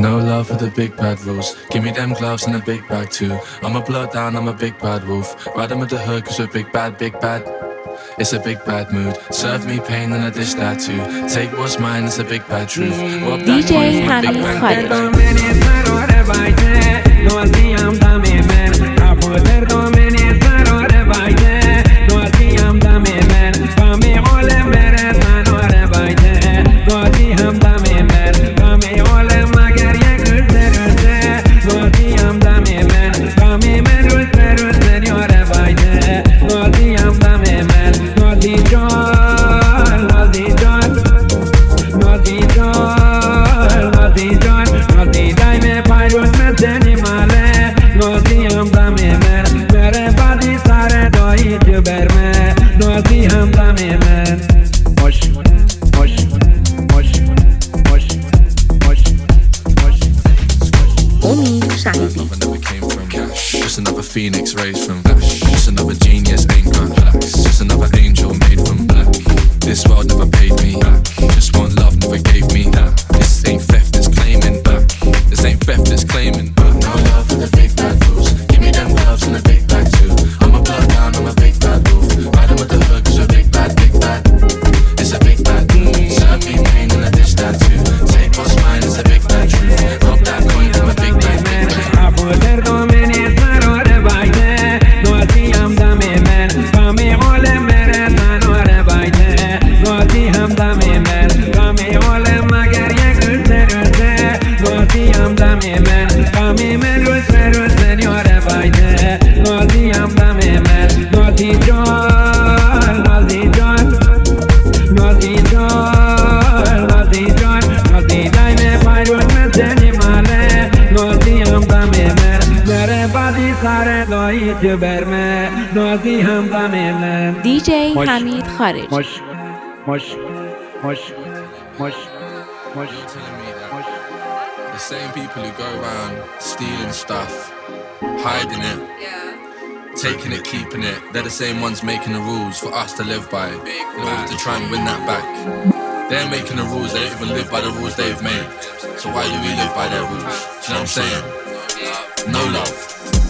No love for the big bad rules. Give me them gloves and a big bag too. I'm a blood down, I'm a big bad wolf. Ride 'em with the hood cause we're big bad, big bad. It's a big bad mood. Serve me pain and I dish that too. Take what's mine, it's a big bad truth. DJ Hamid Khalid. Phoenix raised from ash. Just another genius, ain't got blacks. Just another angel made from black. This world never paid me back. Just one love never gave me that. This ain't theft, it's claiming back. This ain't theft, it's claiming back. No love for the big bad rules. Give me them gloves and a big bag too. I'm a blood down, I'm a big bad wolf. Riding with the hood cause we're big bad, big bad. It's a big bad. Serve me pain and I dish that too. Take what's mine, it's a big bad truth. Rob that coin from a big bad, big bad. DJ Hamid Khalid. The same people who go around stealing stuff, hiding it, taking it, keeping it, they're the same ones making the rules for us to live by in order to try and win that back. They're making the rules, they don't even live by the rules they've made. So why do we live by their rules? Do you know what I'm saying? No love.